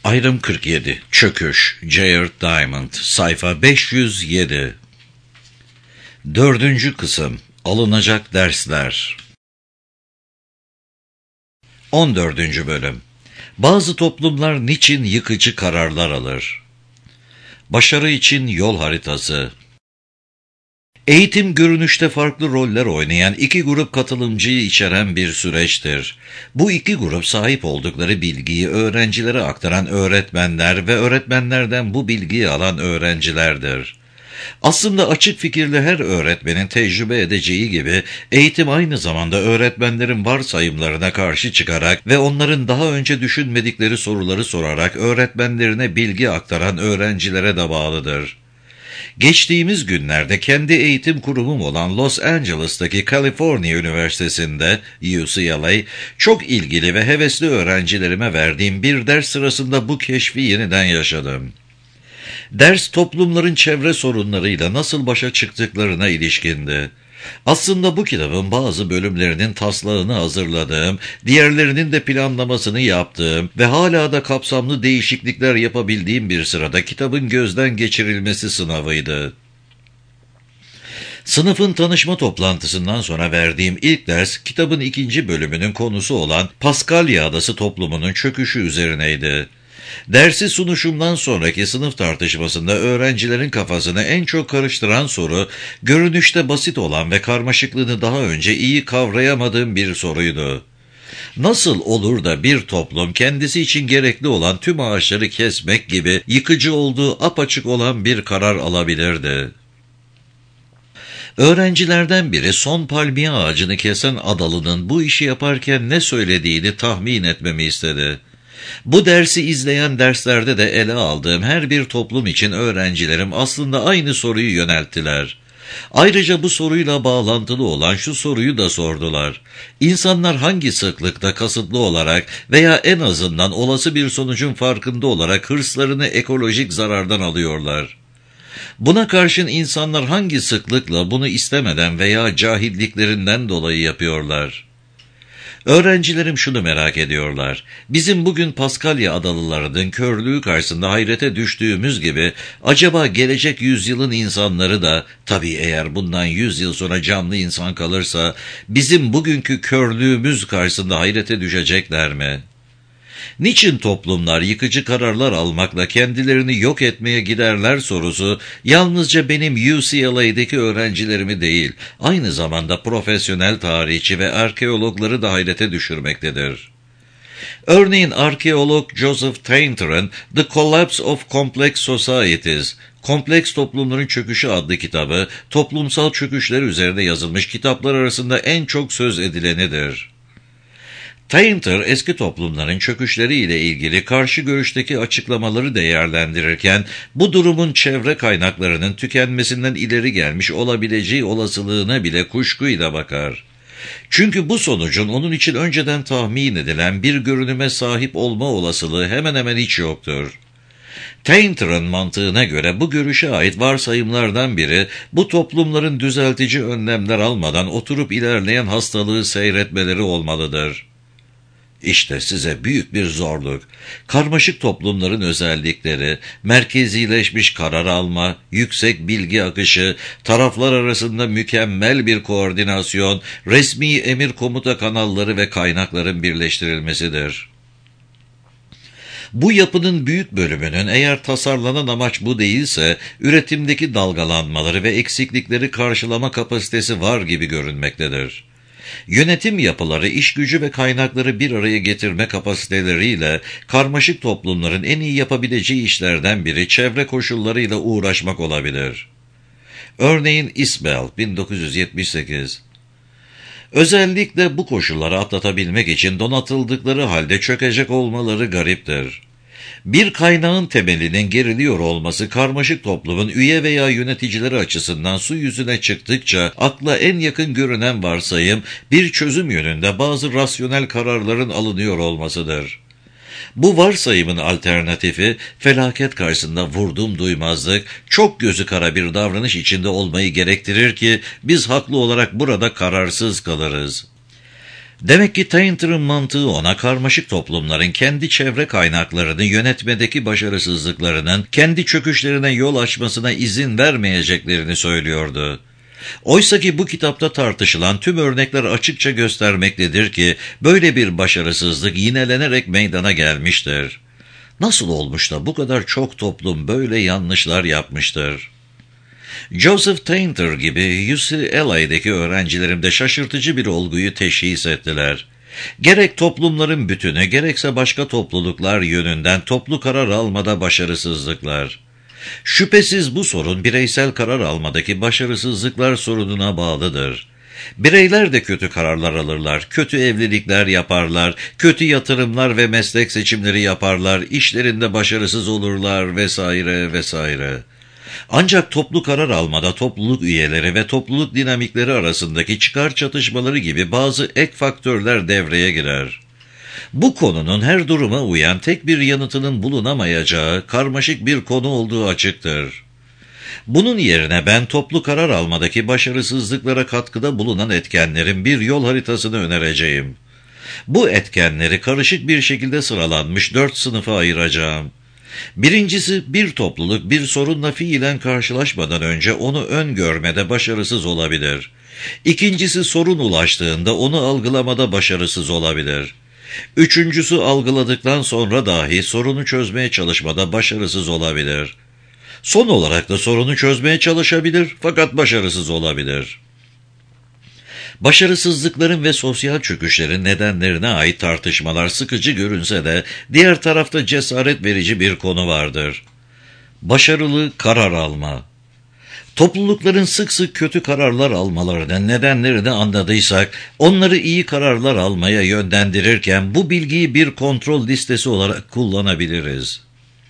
Ayrım 47. Çöküş. Jared Diamond. Sayfa 507. 4. kısım. Alınacak dersler. 14. bölüm. Bazı toplumlar niçin yıkıcı kararlar alır? Başarı için yol haritası. Eğitim görünüşte farklı roller oynayan iki grup katılımcıyı içeren bir süreçtir. Bu iki grup sahip oldukları bilgiyi öğrencilere aktaran öğretmenler ve öğretmenlerden bu bilgiyi alan öğrencilerdir. Aslında açık fikirli her öğretmenin tecrübe edeceği gibi eğitim aynı zamanda öğretmenlerin varsayımlarına karşı çıkarak ve onların daha önce düşünmedikleri soruları sorarak öğretmenlerine bilgi aktaran öğrencilere de bağlıdır. Geçtiğimiz günlerde kendi eğitim kurumum olan Los Angeles'taki California Üniversitesi'nde UCLA çok ilgili ve hevesli öğrencilerime verdiğim bir ders sırasında bu keşfi yeniden yaşadım. Ders toplumların çevre sorunlarıyla nasıl başa çıktıklarına ilişkindi. Aslında bu kitabın bazı bölümlerinin taslağını hazırladığım, diğerlerinin de planlamasını yaptığım ve hala da kapsamlı değişiklikler yapabildiğim bir sırada kitabın gözden geçirilmesi sınavıydı. Sınıfın tanışma toplantısından sonra verdiğim ilk ders, kitabın 2. bölümünün konusu olan Paskalya Adası toplumunun çöküşü üzerineydi. Dersi sunuşumdan sonraki sınıf tartışmasında öğrencilerin kafasını en çok karıştıran soru, görünüşte basit olan ve karmaşıklığını daha önce iyi kavrayamadığım bir soruydu. Nasıl olur da bir toplum kendisi için gerekli olan tüm ağaçları kesmek gibi yıkıcı olduğu apaçık olan bir karar alabilirdi? Öğrencilerden biri son palmiye ağacını kesen adalının bu işi yaparken ne söylediğini tahmin etmemi istedi. Bu dersi izleyen derslerde de ele aldığım her bir toplum için öğrencilerim aslında aynı soruyu yönelttiler. Ayrıca bu soruyla bağlantılı olan şu soruyu da sordular. İnsanlar hangi sıklıkta kasıtlı olarak veya en azından olası bir sonucun farkında olarak hırslarını ekolojik zarardan alıyorlar? Buna karşın insanlar hangi sıklıkla bunu istemeden veya cahilliklerinden dolayı yapıyorlar? Öğrencilerim şunu merak ediyorlar. Bizim bugün Paskalya adalılarının körlüğü karşısında hayrete düştüğümüz gibi acaba gelecek yüzyılın insanları da, tabii eğer bundan 100 yıl sonra canlı insan kalırsa, bizim bugünkü körlüğümüz karşısında hayrete düşecekler mi? Niçin toplumlar yıkıcı kararlar almakla kendilerini yok etmeye giderler sorusu yalnızca benim UCLA'daki öğrencilerimi değil, aynı zamanda profesyonel tarihçi ve arkeologları da hayrete düşürmektedir. Örneğin arkeolog Joseph Tainter'ın The Collapse of Complex Societies, Kompleks Toplumların Çöküşü adlı kitabı, toplumsal çöküşler üzerine yazılmış kitaplar arasında en çok söz edilenidir. Tainter, eski toplumların çöküşleriyle ilgili karşı görüşteki açıklamaları değerlendirirken, bu durumun çevre kaynaklarının tükenmesinden ileri gelmiş olabileceği olasılığına bile kuşkuyla bakar. Çünkü bu sonucun onun için önceden tahmin edilen bir görünüme sahip olma olasılığı hemen hemen hiç yoktur. Tainter'ın mantığına göre bu görüşe ait varsayımlardan biri, bu toplumların düzeltici önlemler almadan oturup ilerleyen hastalığı seyretmeleri olmalıdır. İşte size büyük bir zorluk. Karmaşık toplumların özellikleri, merkezileşmiş karar alma, yüksek bilgi akışı, taraflar arasında mükemmel bir koordinasyon, resmi emir komuta kanalları ve kaynakların birleştirilmesidir. Bu yapının büyük bölümünün eğer tasarlanan amaç bu değilse, üretimdeki dalgalanmaları ve eksiklikleri karşılama kapasitesi var gibi görünmektedir. Yönetim yapıları, iş gücü ve kaynakları bir araya getirme kapasiteleriyle karmaşık toplumların en iyi yapabileceği işlerden biri çevre koşullarıyla uğraşmak olabilir. Örneğin Isbell 1978. Özellikle bu koşulları atlatabilmek için donatıldıkları halde çökecek olmaları gariptir. Bir kaynağın temelinin geriliyor olması karmaşık toplumun üye veya yöneticileri açısından su yüzüne çıktıkça akla en yakın görünen varsayım bir çözüm yönünde bazı rasyonel kararların alınıyor olmasıdır. Bu varsayımın alternatifi felaket karşısında vurdum duymazlık, çok gözü kara bir davranış içinde olmayı gerektirir ki biz haklı olarak burada kararsız kalırız. Demek ki Tainter'ın mantığı ona karmaşık toplumların kendi çevre kaynaklarını yönetmedeki başarısızlıklarının kendi çöküşlerine yol açmasına izin vermeyeceklerini söylüyordu. Oysa ki bu kitapta tartışılan tüm örnekler açıkça göstermektedir ki böyle bir başarısızlık yinelenerek meydana gelmiştir. Nasıl olmuş da bu kadar çok toplum böyle yanlışlar yapmıştır? Joseph Tainter gibi UCLA'daki öğrencilerim de şaşırtıcı bir olguyu teşhis ettiler. Gerek toplumların bütünü gerekse başka topluluklar yönünden toplu karar almada başarısızlıklar. Şüphesiz bu sorun bireysel karar almadaki başarısızlıklar sorununa bağlıdır. Bireyler de kötü kararlar alırlar, kötü evlilikler yaparlar, kötü yatırımlar ve meslek seçimleri yaparlar, işlerinde başarısız olurlar vesaire vesaire. Ancak toplu karar almada topluluk üyeleri ve topluluk dinamikleri arasındaki çıkar çatışmaları gibi bazı ek faktörler devreye girer. Bu konunun her duruma uyan tek bir yanıtının bulunamayacağı karmaşık bir konu olduğu açıktır. Bunun yerine ben toplu karar almadaki başarısızlıklara katkıda bulunan etkenlerin bir yol haritasını önereceğim. Bu etkenleri karışık bir şekilde sıralanmış 4 sınıfa ayıracağım. Birincisi, bir topluluk bir sorunla fiilen karşılaşmadan önce onu öngörmede başarısız olabilir. İkincisi, sorun ulaştığında onu algılamada başarısız olabilir. Üçüncüsü, algıladıktan sonra dahi sorunu çözmeye çalışmada başarısız olabilir. Son olarak da sorunu çözmeye çalışabilir fakat başarısız olabilir. Başarısızlıkların ve sosyal çöküşlerin nedenlerine ait tartışmalar sıkıcı görünse de diğer tarafta cesaret verici bir konu vardır. Başarılı karar alma. Toplulukların sık sık kötü kararlar almalarının nedenlerini anladıysak, onları iyi kararlar almaya yönlendirirken bu bilgiyi bir kontrol listesi olarak kullanabiliriz.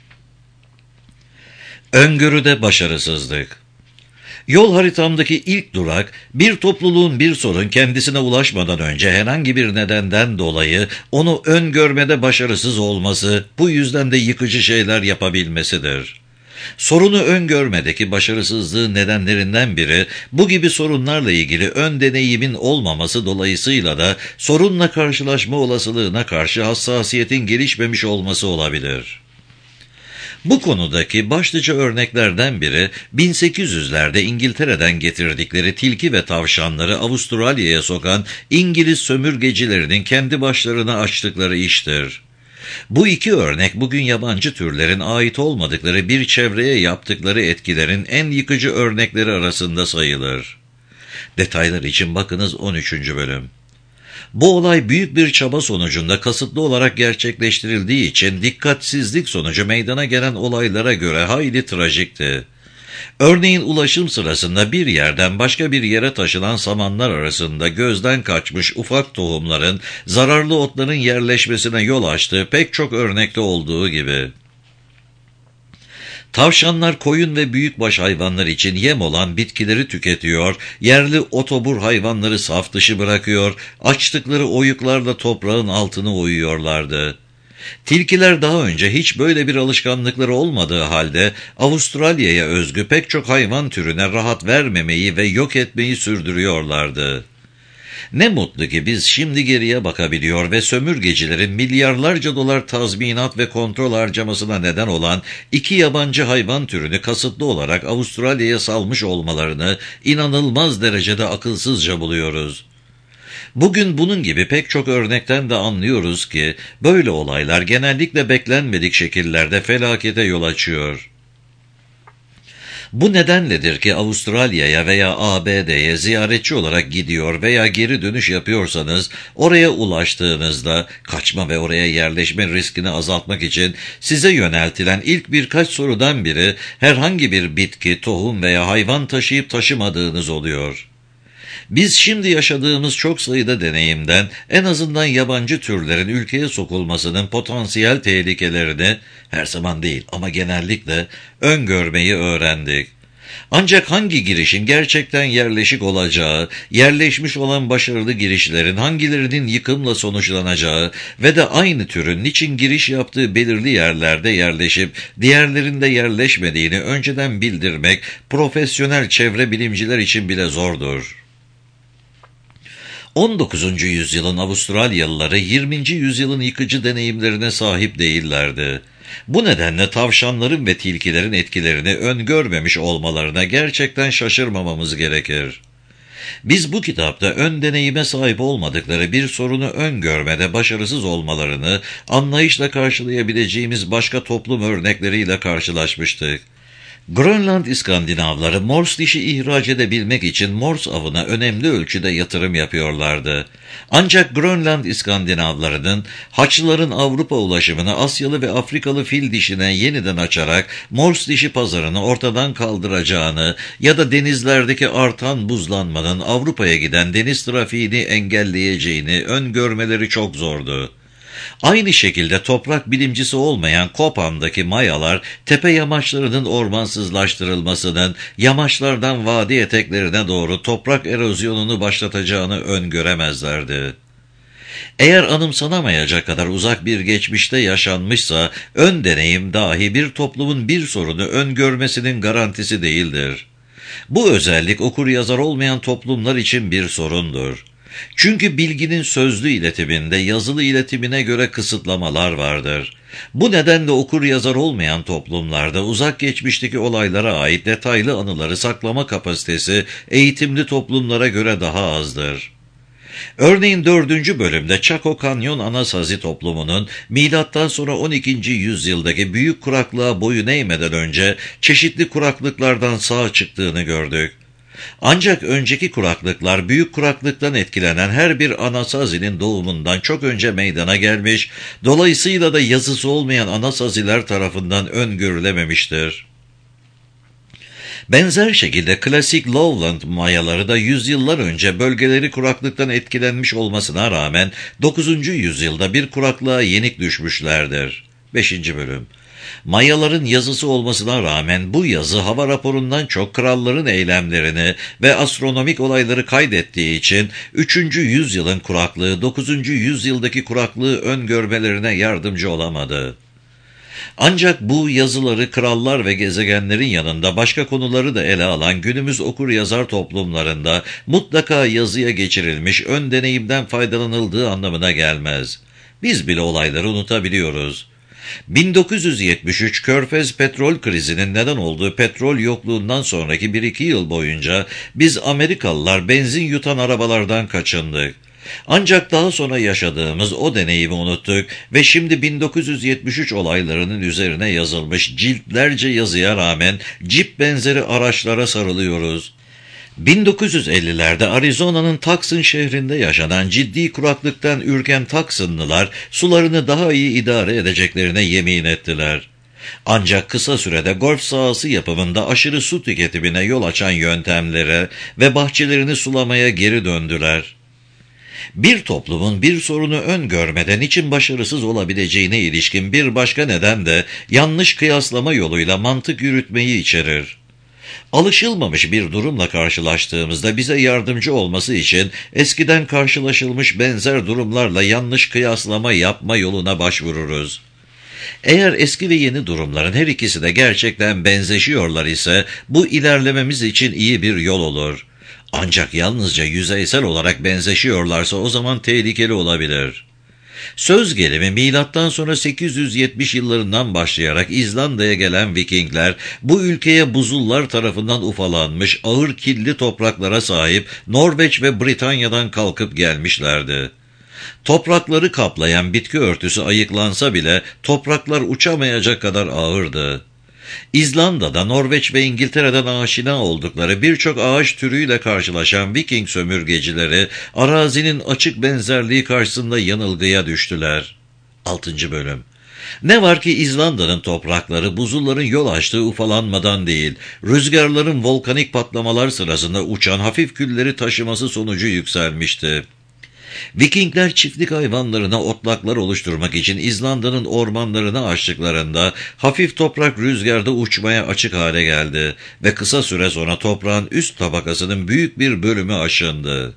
Öngörüde başarısızlık. Yol haritamdaki ilk durak, bir topluluğun bir sorun kendisine ulaşmadan önce herhangi bir nedenden dolayı onu öngörmede başarısız olması, bu yüzden de yıkıcı şeyler yapabilmesidir. Sorunu öngörmedeki başarısızlığın nedenlerinden biri, bu gibi sorunlarla ilgili ön deneyimin olmaması dolayısıyla da sorunla karşılaşma olasılığına karşı hassasiyetin gelişmemiş olması olabilir. Bu konudaki başlıca örneklerden biri 1800'lerde İngiltere'den getirdikleri tilki ve tavşanları Avustralya'ya sokan İngiliz sömürgecilerinin kendi başlarına açtıkları iştir. Bu iki örnek bugün yabancı türlerin ait olmadıkları bir çevreye yaptıkları etkilerin en yıkıcı örnekleri arasında sayılır. Detaylar için bakınız 13. bölüm. Bu olay büyük bir çaba sonucunda kasıtlı olarak gerçekleştirildiği için dikkatsizlik sonucu meydana gelen olaylara göre hayli trajikti. Örneğin ulaşım sırasında bir yerden başka bir yere taşınan samanlar arasında gözden kaçmış ufak tohumların zararlı otların yerleşmesine yol açtığı pek çok örnekte olduğu gibi. Tavşanlar koyun ve büyükbaş hayvanlar için yem olan bitkileri tüketiyor, yerli otobur hayvanları saf dışı bırakıyor, açtıkları oyuklarla toprağın altını oyuyorlardı. Tilkiler daha önce hiç böyle bir alışkanlıkları olmadığı halde Avustralya'ya özgü pek çok hayvan türüne rahat vermemeyi ve yok etmeyi sürdürüyorlardı. Ne mutlu ki biz şimdi geriye bakabiliyor ve sömürgecilerin milyarlarca dolar tazminat ve kontrol harcamasına neden olan iki yabancı hayvan türünü kasıtlı olarak Avustralya'ya salmış olmalarını inanılmaz derecede akılsızca buluyoruz. Bugün bunun gibi pek çok örnekten de anlıyoruz ki böyle olaylar genellikle beklenmedik şekillerde felakete yol açıyor. Bu nedenledir ki Avustralya'ya veya ABD'ye ziyaretçi olarak gidiyor veya geri dönüş yapıyorsanız, oraya ulaştığınızda kaçma ve oraya yerleşme riskini azaltmak için size yöneltilen ilk birkaç sorudan biri herhangi bir bitki, tohum veya hayvan taşıyıp taşımadığınız oluyor. Biz şimdi yaşadığımız çok sayıda deneyimden en azından yabancı türlerin ülkeye sokulmasının potansiyel tehlikelerini, her zaman değil ama genellikle öngörmeyi öğrendik. Ancak hangi girişin gerçekten yerleşik olacağı, yerleşmiş olan başarılı girişlerin hangilerinin yıkımla sonuçlanacağı ve de aynı türün niçin giriş yaptığı belirli yerlerde yerleşip diğerlerinde yerleşmediğini önceden bildirmek profesyonel çevre bilimciler için bile zordur. 19. yüzyılın Avustralyalıları 20. yüzyılın yıkıcı deneyimlerine sahip değillerdi. Bu nedenle tavşanların ve tilkilerin etkilerini öngörmemiş olmalarına gerçekten şaşırmamamız gerekir. Biz bu kitapta ön deneyime sahip olmadıkları bir sorunu öngörmede başarısız olmalarını anlayışla karşılayabileceğimiz başka toplum örnekleriyle karşılaşmıştık. Grönland İskandinavları Morse dişi ihraç edebilmek için Morse avına önemli ölçüde yatırım yapıyorlardı. Ancak Grönland İskandinavlarının Haçlıların Avrupa ulaşımını Asyalı ve Afrikalı fil dişine yeniden açarak Morse dişi pazarını ortadan kaldıracağını ya da denizlerdeki artan buzlanmanın Avrupa'ya giden deniz trafiğini engelleyeceğini öngörmeleri çok zordu. Aynı şekilde toprak bilimcisi olmayan Kopan'daki Mayalar, tepe yamaçlarının ormansızlaştırılmasının yamaçlardan vadi eteklerine doğru toprak erozyonunu başlatacağını öngöremezlerdi. Eğer anımsanamayacak kadar uzak bir geçmişte yaşanmışsa, ön deneyim dahi bir toplumun bir sorunu öngörmesinin garantisi değildir. Bu özellik okur-yazar olmayan toplumlar için bir sorundur. Çünkü bilginin sözlü iletiminde yazılı iletimine göre kısıtlamalar vardır. Bu nedenle okur-yazar olmayan toplumlarda uzak geçmişteki olaylara ait detaylı anıları saklama kapasitesi eğitimli toplumlara göre daha azdır. Örneğin 4. bölümde Chaco Kanyon Anasazi toplumunun milattan sonra 12. yüzyıldaki büyük kuraklığa boyun eğmeden önce çeşitli kuraklıklardan sağ çıktığını gördük. Ancak önceki kuraklıklar büyük kuraklıktan etkilenen her bir Anasazinin doğumundan çok önce meydana gelmiş, dolayısıyla da yazısı olmayan Anasaziler tarafından öngörülememiştir. Benzer şekilde klasik Lowland Mayaları da yüzyıllar önce bölgeleri kuraklıktan etkilenmiş olmasına rağmen 9. yüzyılda bir kuraklığa yenik düşmüşlerdir. 5. bölüm. Mayaların yazısı olmasına rağmen bu yazı hava raporundan çok kralların eylemlerini ve astronomik olayları kaydettiği için 3. yüzyılın kuraklığı 9. yüzyıldaki kuraklığı öngörmelerine yardımcı olamadı. Ancak bu yazıları krallar ve gezegenlerin yanında başka konuları da ele alan günümüz okur-yazar toplumlarında mutlaka yazıya geçirilmiş ön deneyimden faydalanıldığı anlamına gelmez. Biz bile olayları unutabiliyoruz. 1973 Körfez petrol krizinin neden olduğu petrol yokluğundan sonraki 1-2 yıl boyunca biz Amerikalılar benzin yutan arabalardan kaçındık. Ancak daha sonra yaşadığımız o deneyimi unuttuk ve şimdi 1973 olaylarının üzerine yazılmış ciltlerce yazıya rağmen Jeep benzeri araçlara sarılıyoruz. 1950'lerde Arizona'nın Tucson şehrinde yaşanan ciddi kuraklıktan ürken Tucsonlılar sularını daha iyi idare edeceklerine yemin ettiler. Ancak kısa sürede golf sahası yapımında aşırı su tüketimine yol açan yöntemlere ve bahçelerini sulamaya geri döndüler. Bir toplumun bir sorunu öngörmeden için başarısız olabileceğine ilişkin bir başka neden de yanlış kıyaslama yoluyla mantık yürütmeyi içerir. Alışılmamış bir durumla karşılaştığımızda bize yardımcı olması için eskiden karşılaşılmış benzer durumlarla yanlış kıyaslama yapma yoluna başvururuz. Eğer eski ve yeni durumların her ikisi de gerçekten benzeşiyorlar ise bu ilerlememiz için iyi bir yol olur. Ancak yalnızca yüzeysel olarak benzeşiyorlarsa o zaman tehlikeli olabilir. Söz gelimi milattan sonra 870 yıllarından başlayarak İzlanda'ya gelen Vikingler bu ülkeye buzullar tarafından ufalanmış ağır killi topraklara sahip Norveç ve Britanya'dan kalkıp gelmişlerdi. Toprakları kaplayan bitki örtüsü ayıklansa bile topraklar uçamayacak kadar ağırdı. İzlanda'da Norveç ve İngiltere'den aşina oldukları birçok ağaç türüyle karşılaşan Viking sömürgecileri arazinin açık benzerliği karşısında yanılgıya düştüler. 6. bölüm. Ne var ki İzlanda'nın toprakları buzulların yol açtığı ufalanmadan değil, rüzgarların volkanik patlamalar sırasında uçan hafif külleri taşıması sonucu yükselmişti. Vikingler çiftlik hayvanlarına otlaklar oluşturmak için İzlanda'nın ormanlarını açtıklarında hafif toprak rüzgarda uçmaya açık hale geldi ve kısa süre sonra toprağın üst tabakasının büyük bir bölümü aşındı.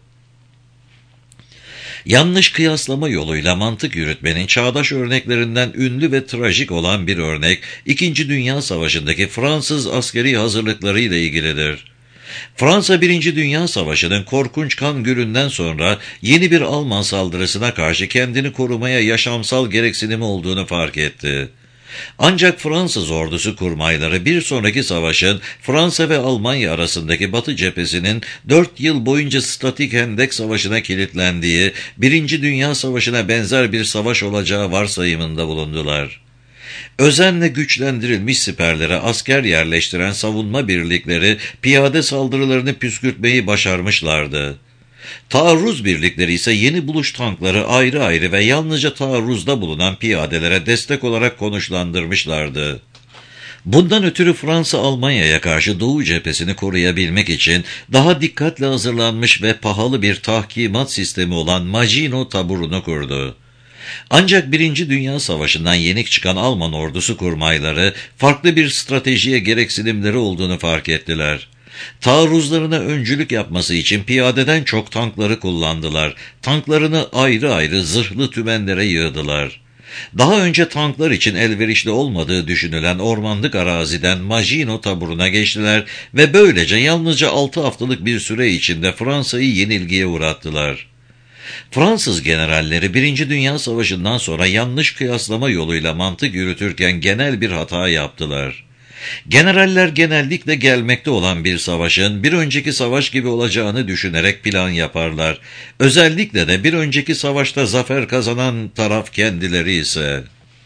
Yanlış kıyaslama yoluyla mantık yürütmenin çağdaş örneklerinden ünlü ve trajik olan bir örnek, İkinci Dünya Savaşı'ndaki Fransız askeri hazırlıkları ile ilgilidir. Fransa 1. Dünya Savaşı'nın korkunç kan gölünden sonra yeni bir Alman saldırısına karşı kendini korumaya yaşamsal gereksinimi olduğunu fark etti. Ancak Fransız ordusu kurmayları bir sonraki savaşın Fransa ve Almanya arasındaki Batı cephesinin 4 yıl boyunca statik hendek savaşına kilitlendiği, 1. Dünya Savaşı'na benzer bir savaş olacağı varsayımında bulundular. Özenle güçlendirilmiş siperlere asker yerleştiren savunma birlikleri piyade saldırılarını püskürtmeyi başarmışlardı. Taarruz birlikleri ise yeni buluş tankları ayrı ayrı ve yalnızca taarruzda bulunan piyadelere destek olarak konuşlandırmışlardı. Bundan ötürü Fransa Almanya'ya karşı Doğu cephesini koruyabilmek için daha dikkatle hazırlanmış ve pahalı bir tahkimat sistemi olan Maginot Taburu'nu kurdu. Ancak 1. Dünya Savaşı'ndan yenik çıkan Alman ordusu kurmayları farklı bir stratejiye gereksinimleri olduğunu fark ettiler. Taarruzlarına öncülük yapması için piyadeden çok tankları kullandılar. Tanklarını ayrı ayrı zırhlı tümenlere yığdılar. Daha önce tanklar için elverişli olmadığı düşünülen ormanlık araziden Maginot Taburu'na geçtiler ve böylece yalnızca 6 haftalık bir süre içinde Fransa'yı yenilgiye uğrattılar. Fransız generalleri 1. Dünya Savaşı'ndan sonra yanlış kıyaslama yoluyla mantık yürütürken genel bir hata yaptılar. Generaller genellikle gelmekte olan bir savaşın bir önceki savaş gibi olacağını düşünerek plan yaparlar. Özellikle de bir önceki savaşta zafer kazanan taraf kendileri ise.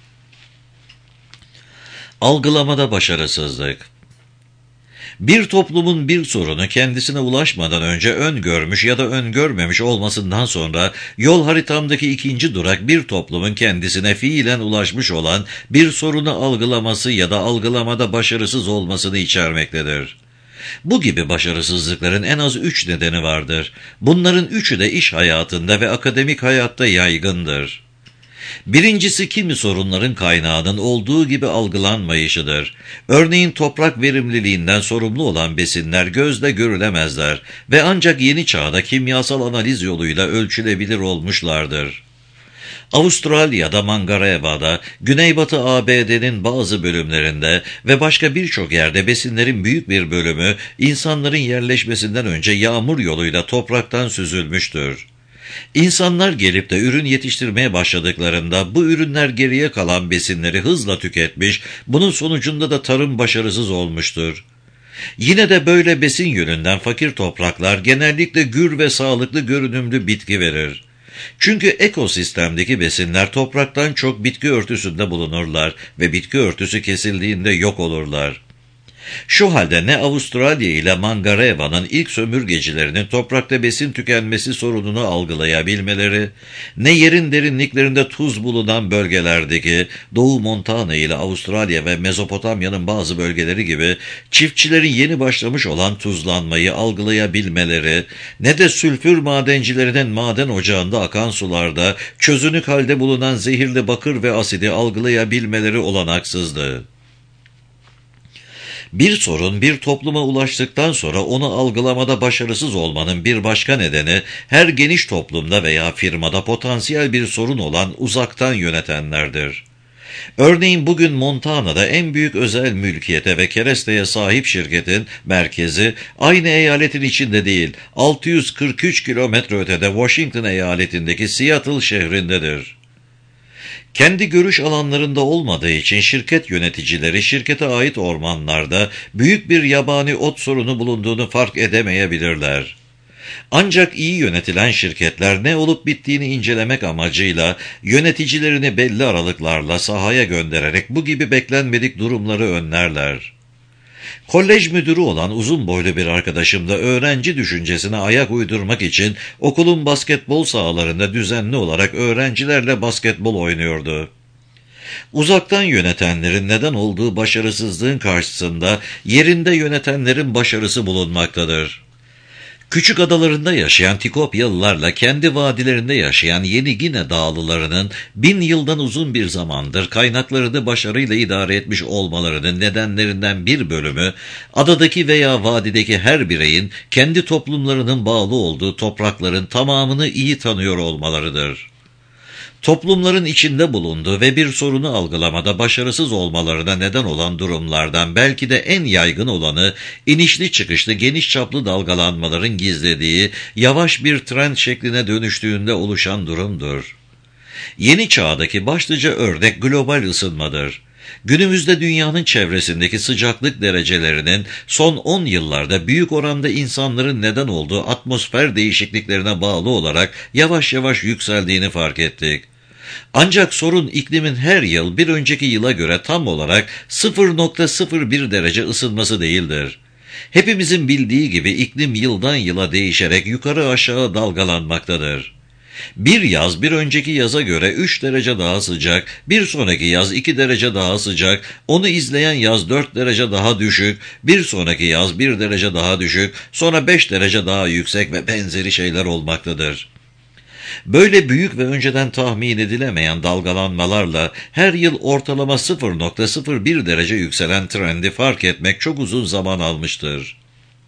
Algılamada başarısızlık. Bir toplumun bir sorunu kendisine ulaşmadan önce öngörmüş ya da öngörmemiş olmasından sonra yol haritamdaki ikinci durak bir toplumun kendisine fiilen ulaşmış olan bir sorunu algılaması ya da algılamada başarısız olmasını içermektedir. Bu gibi başarısızlıkların en az 3 nedeni vardır. Bunların 3'ü de iş hayatında ve akademik hayatta yaygındır. Birincisi kimi sorunların kaynağının olduğu gibi algılanmayışıdır. Örneğin toprak verimliliğinden sorumlu olan besinler gözle görülemezler ve ancak yeni çağda kimyasal analiz yoluyla ölçülebilir olmuşlardır. Avustralya'da, Mangareva'da, Güneybatı ABD'nin bazı bölümlerinde ve başka birçok yerde besinlerin büyük bir bölümü insanların yerleşmesinden önce yağmur yoluyla topraktan süzülmüştür. İnsanlar gelip de ürün yetiştirmeye başladıklarında bu ürünler geriye kalan besinleri hızla tüketmiş, bunun sonucunda da tarım başarısız olmuştur. Yine de böyle besin yönünden fakir topraklar genellikle gür ve sağlıklı görünümlü bitki verir. Çünkü ekosistemdeki besinler topraktan çok bitki örtüsünde bulunurlar ve bitki örtüsü kesildiğinde yok olurlar. Şu halde ne Avustralya ile Mangareva'nın ilk sömürgecilerinin toprakta besin tükenmesi sorununu algılayabilmeleri, ne yerin derinliklerinde tuz bulunan bölgelerdeki Doğu Montana ile Avustralya ve Mezopotamya'nın bazı bölgeleri gibi çiftçilerin yeni başlamış olan tuzlanmayı algılayabilmeleri, ne de sülfür madencilerinin maden ocağında akan sularda çözünük halde bulunan zehirli bakır ve asidi algılayabilmeleri olanaksızdı. Bir sorun bir topluma ulaştıktan sonra onu algılamada başarısız olmanın bir başka nedeni, her geniş toplumda veya firmada potansiyel bir sorun olan uzaktan yönetenlerdir. Örneğin bugün Montana'da en büyük özel mülkiyete ve keresteye sahip şirketin merkezi aynı eyaletin içinde değil, 643 kilometre ötede Washington eyaletindeki Seattle şehrindedir. Kendi görüş alanlarında olmadığı için şirket yöneticileri şirkete ait ormanlarda büyük bir yabani ot sorunu bulunduğunu fark edemeyebilirler. Ancak iyi yönetilen şirketler ne olup bittiğini incelemek amacıyla yöneticilerini belli aralıklarla sahaya göndererek bu gibi beklenmedik durumları önlerler. Kolej müdürü olan uzun boylu bir arkadaşım da öğrenci düşüncesine ayak uydurmak için okulun basketbol sahalarında düzenli olarak öğrencilerle basketbol oynuyordu. Uzaktan yönetenlerin neden olduğu başarısızlığın karşısında yerinde yönetenlerin başarısı bulunmaktadır. Küçük adalarında yaşayan Tikopyalılarla kendi vadilerinde yaşayan Yeni Gine Dağlılarının 1000 yıldan uzun bir zamandır kaynaklarını başarıyla idare etmiş olmalarının nedenlerinden bir bölümü, adadaki veya vadideki her bireyin kendi toplumlarının bağlı olduğu toprakların tamamını iyi tanıyor olmalarıdır. Toplumların içinde bulunduğu ve bir sorunu algılamada başarısız olmalarına neden olan durumlardan belki de en yaygın olanı, inişli çıkışlı geniş çaplı dalgalanmaların gizlediği, yavaş bir trend şekline dönüştüğünde oluşan durumdur. Yeni çağdaki başlıca örnek global ısınmadır. Günümüzde dünyanın çevresindeki sıcaklık derecelerinin son 10 yıllarda büyük oranda insanların neden olduğu atmosfer değişikliklerine bağlı olarak yavaş yavaş yükseldiğini fark ettik. Ancak sorun iklimin her yıl bir önceki yıla göre tam olarak 0,01 derece ısınması değildir. Hepimizin bildiği gibi iklim yıldan yıla değişerek yukarı aşağı dalgalanmaktadır. Bir yaz bir önceki yaza göre 3 derece daha sıcak, bir sonraki yaz 2 derece daha sıcak, onu izleyen yaz 4 derece daha düşük, bir sonraki yaz 1 derece daha düşük, sonra 5 derece daha yüksek ve benzeri şeyler olmaktadır. Böyle büyük ve önceden tahmin edilemeyen dalgalanmalarla her yıl ortalama 0,01 derece yükselen trendi fark etmek çok uzun zaman almıştır.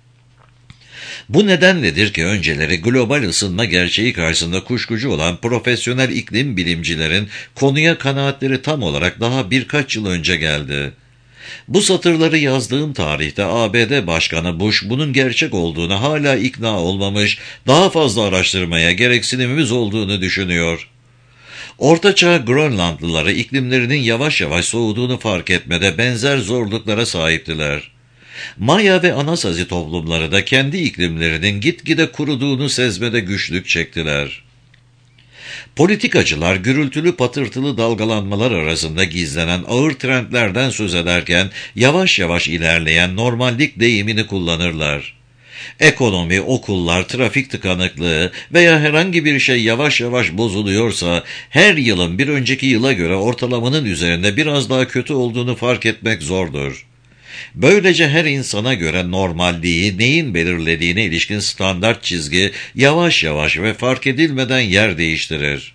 Bu nedenledir ki önceleri global ısınma gerçeği karşısında kuşkucu olan profesyonel iklim bilimcilerin konuya kanaatleri tam olarak daha birkaç yıl önce geldi. Bu satırları yazdığım tarihte ABD Başkanı Bush bunun gerçek olduğunu hala ikna olmamış, daha fazla araştırmaya gereksinimimiz olduğunu düşünüyor. Ortaçağ Grönlandlıları iklimlerinin yavaş yavaş soğuduğunu fark etmede benzer zorluklara sahiptiler. Maya ve Anasazi toplumları da kendi iklimlerinin gitgide kuruduğunu sezmede güçlük çektiler. Politikacılar gürültülü patırtılı dalgalanmalar arasında gizlenen ağır trendlerden söz ederken yavaş yavaş ilerleyen normallik deyimini kullanırlar. Ekonomi, okullar, trafik tıkanıklığı veya herhangi bir şey yavaş yavaş bozuluyorsa her yılın bir önceki yıla göre ortalamanın üzerinde biraz daha kötü olduğunu fark etmek zordur. Böylece her insana göre normalliği, neyin belirlediğine ilişkin standart çizgi yavaş yavaş ve fark edilmeden yer değiştirir.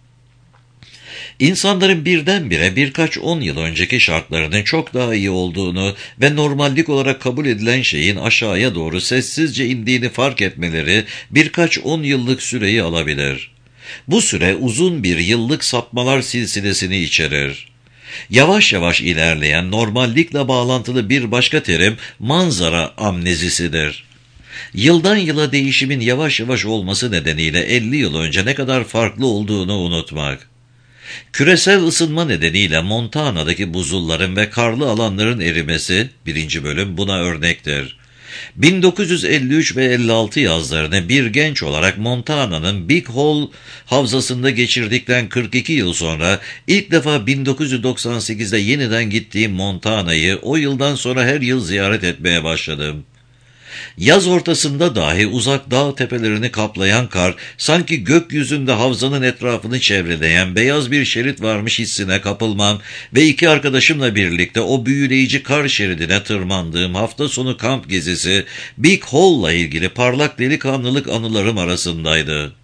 İnsanların birdenbire birkaç 10 yıl önceki şartlarının çok daha iyi olduğunu ve normallik olarak kabul edilen şeyin aşağıya doğru sessizce indiğini fark etmeleri birkaç 10 yıllık süreyi alabilir. Bu süre uzun bir yıllık sapmalar silsilesini içerir. Yavaş yavaş ilerleyen normallikle bağlantılı bir başka terim manzara amnezisidir. Yıldan yıla değişimin yavaş yavaş olması nedeniyle 50 yıl önce ne kadar farklı olduğunu unutmak. Küresel ısınma nedeniyle Montana'daki buzulların ve karlı alanların erimesi, 1. bölüm buna örnektir. 1953 ve 56 yazlarını bir genç olarak Montana'nın Big Hole havzasında geçirdikten 42 yıl sonra ilk defa 1998'de yeniden gittiğim Montana'yı o yıldan sonra her yıl ziyaret etmeye başladım. Yaz ortasında dahi uzak dağ tepelerini kaplayan kar, sanki gökyüzünde havzanın etrafını çevreleyen beyaz bir şerit varmış hissine kapılmam ve 2 arkadaşımla birlikte o büyüleyici kar şeridine tırmandığım hafta sonu kamp gezisi, Big Hole'la ilgili parlak delikanlılık anılarım arasındaydı.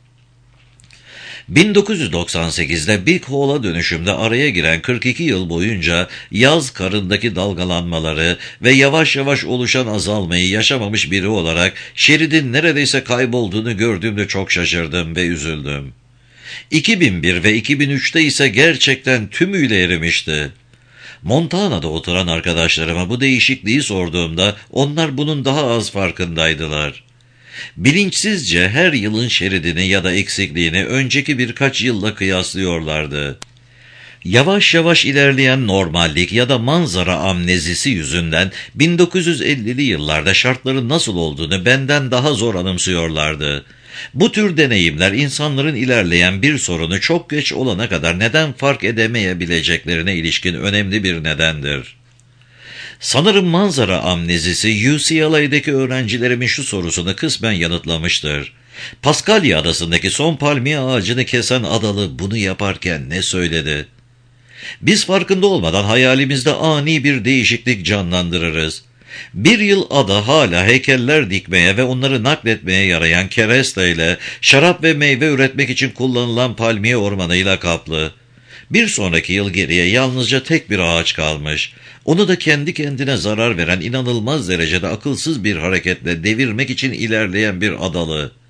1998'de Big Hole'a dönüşümde araya giren 42 yıl boyunca yaz karındaki dalgalanmaları ve yavaş yavaş oluşan azalmayı yaşamamış biri olarak şeridin neredeyse kaybolduğunu gördüğümde çok şaşırdım ve üzüldüm. 2001 ve 2003'te ise gerçekten tümüyle erimişti. Montana'da oturan arkadaşlarıma bu değişikliği sorduğumda onlar bunun daha az farkındaydılar. Bilinçsizce her yılın şeridini ya da eksikliğini önceki birkaç yılla kıyaslıyorlardı. Yavaş yavaş ilerleyen normallik ya da manzara amnezisi yüzünden 1950'li yıllarda şartların nasıl olduğunu benden daha zor anımsıyorlardı. Bu tür deneyimler insanların ilerleyen bir sorunu çok geç olana kadar neden fark edemeyebileceklerine ilişkin önemli bir nedendir. Sanırım manzara amnezisi UCLA'daki öğrencilerimin şu sorusunu kısmen yanıtlamıştır. Paskalya adasındaki son palmiye ağacını kesen adalı bunu yaparken ne söyledi? Biz farkında olmadan hayalimizde ani bir değişiklik canlandırırız. Bir yıl ada hala heykeller dikmeye ve onları nakletmeye yarayan kereste ile şarap ve meyve üretmek için kullanılan palmiye ormanıyla kaplı. Bir sonraki yıl geriye yalnızca tek bir ağaç kalmış. Onu da kendi kendine zarar veren inanılmaz derecede akılsız bir hareketle devirmek için ilerleyen bir adalı.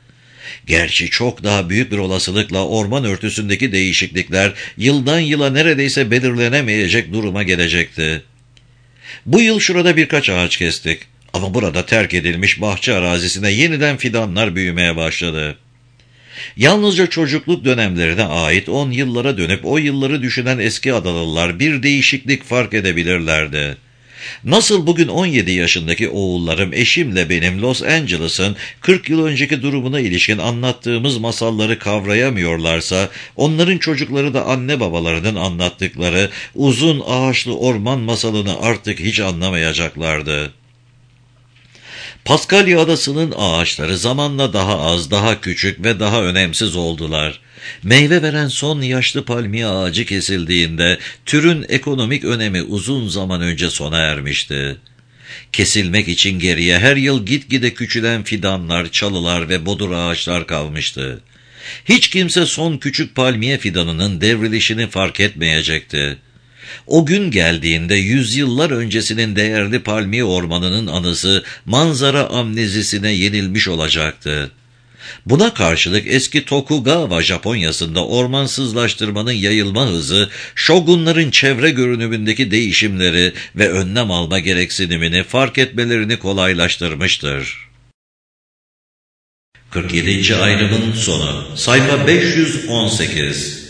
Gerçi çok daha büyük bir olasılıkla orman örtüsündeki değişiklikler yıldan yıla neredeyse belirlenemeyecek duruma gelecekti. Bu yıl şurada birkaç ağaç kestik ama burada terk edilmiş bahçe arazisine yeniden fidanlar büyümeye başladı. Yalnızca çocukluk dönemlerine ait 10 yıllara dönüp o yılları düşünen eski Adalılar bir değişiklik fark edebilirlerdi. Nasıl bugün 17 yaşındaki oğullarım eşimle benim Los Angeles'ın 40 yıl önceki durumuna ilişkin anlattığımız masalları kavrayamıyorlarsa, onların çocukları da anne babalarının anlattıkları uzun ağaçlı orman masalını artık hiç anlamayacaklardı. Paskalya Adası'nın ağaçları zamanla daha az, daha küçük ve daha önemsiz oldular. Meyve veren son yaşlı palmiye ağacı kesildiğinde türün ekonomik önemi uzun zaman önce sona ermişti. Kesilmek için geriye her yıl gitgide küçülen fidanlar, çalılar ve bodur ağaçlar kalmıştı. Hiç kimse son küçük palmiye fidanının devrilişini fark etmeyecekti. O gün geldiğinde yüzyıllar öncesinin değerli palmiye ormanının anısı manzara amnezisine yenilmiş olacaktı. Buna karşılık eski Tokugawa Japonya'sında ormansızlaştırmanın yayılma hızı, şogunların çevre görünümündeki değişimleri ve önlem alma gereksinimini fark etmelerini kolaylaştırmıştır. 47. ayrımın sonu, sayfa 518.